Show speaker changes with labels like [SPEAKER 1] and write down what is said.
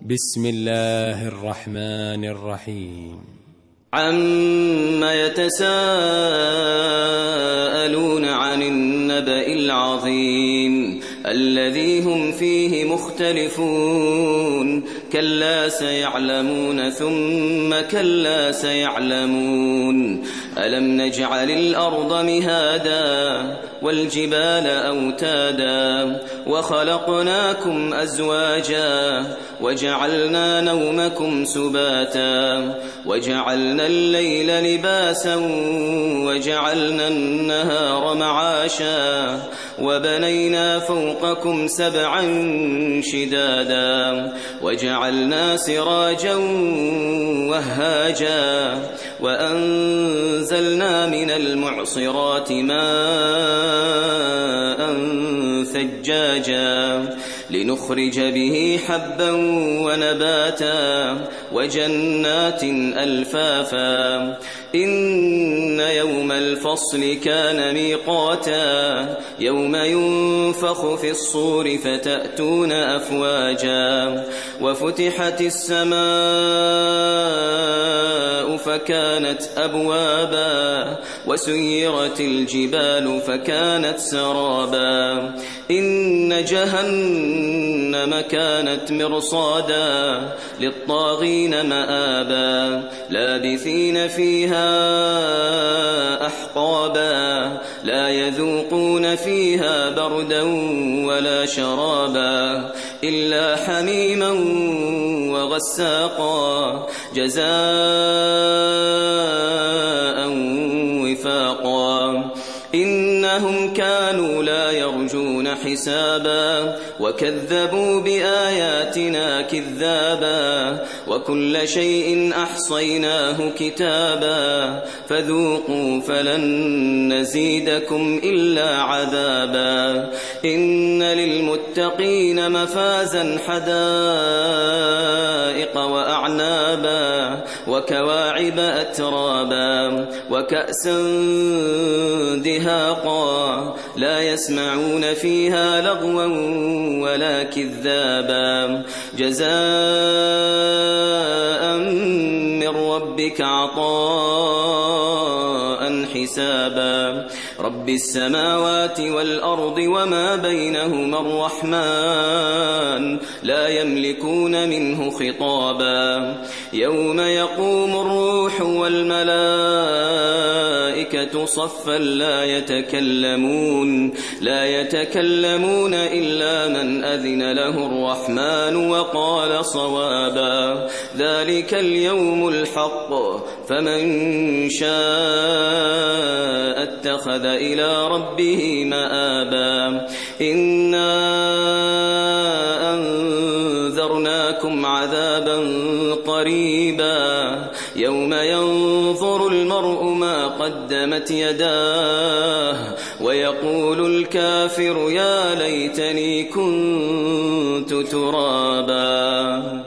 [SPEAKER 1] بسم الله الرحمن الرحيم.
[SPEAKER 2] عم يتساءلون عن النبأ العظيم الذي هم فيه مختلفون كلا سيعلمون ثم كلا سيعلمون ألم نجعل الأرض مهادا والجبال أوتادا وخلقناكم أزواجا وجعلنا نومكم سباتا وجعلنا الليل لباسا وجعلنا النهار معاشا وبنينا فوقكم سبعا شدادا وجعلنا سراجا وهاجا وأنزلنا من المعصرات ماء ثجاجا لنخرج به حبا ونباتا وجنات ألفافا إن يوم الفصل كان ميقاتا يوم ينفخ في الصور فتأتون أفواجا وفتحت السماء فكانت أبوابا وسيرت الجبال فكانت سرابا إن جهنم كانت مرصادا للطاغين مآبا لابثين فيها أحقابا لا يذوقون فيها بردا ولا شرابا إلا حميما وغساقا جزاء وفاقا إنهم كانوا لا يرجون حسابا وكذبوا بآياتنا كذابا وكل شيء أحصيناه كتابا فذوقوا فلن نزيدكم إلا عذابا إن للمتقين مفازا حدائق وأعنابا وكواعب أترابا وكأسا دهاقا لا يسمعون فيها لغوا ولا كذابا جزاء من ربك عطاء حسابا رب السماوات والأرض وما بينهما الرحمن لا يملكون منه خطابا يوم يقوم الروح والملائكة صفا لا يتكلمون إلا من أذن له الرحمن وقال صوابا ذلك اليوم الحق فمن شاء اتخذ إلى ربه مآبا إنا أنذرناكم عذابا قريبا يوم ينظر المرء ما قدمت يداه ويقول الكافر يا ليتني كنت ترابا.